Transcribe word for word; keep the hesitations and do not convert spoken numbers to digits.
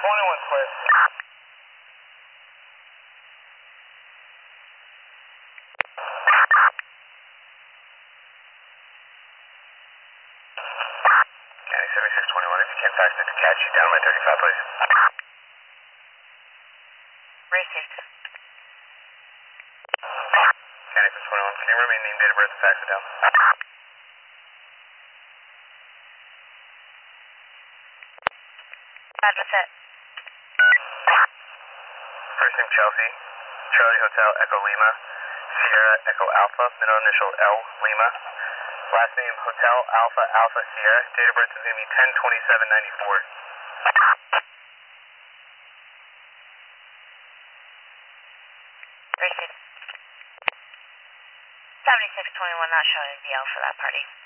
twenty-one clear. County seventy-six twenty-one, if you can fax it to catch you down by thirty-five, please. Racist. County six twenty-one, can you remember your name, date of birth, and fax it down? Address it. First name Chelsea, Charlie Hotel Echo Lima, Sierra Echo Alpha, middle initial L Lima. Last name Hotel Alpha Alpha Sierra. Date of birth is going to be ten twenty-seven ninety-four. Racist. seventy-six twenty-one, not showing the L for that party.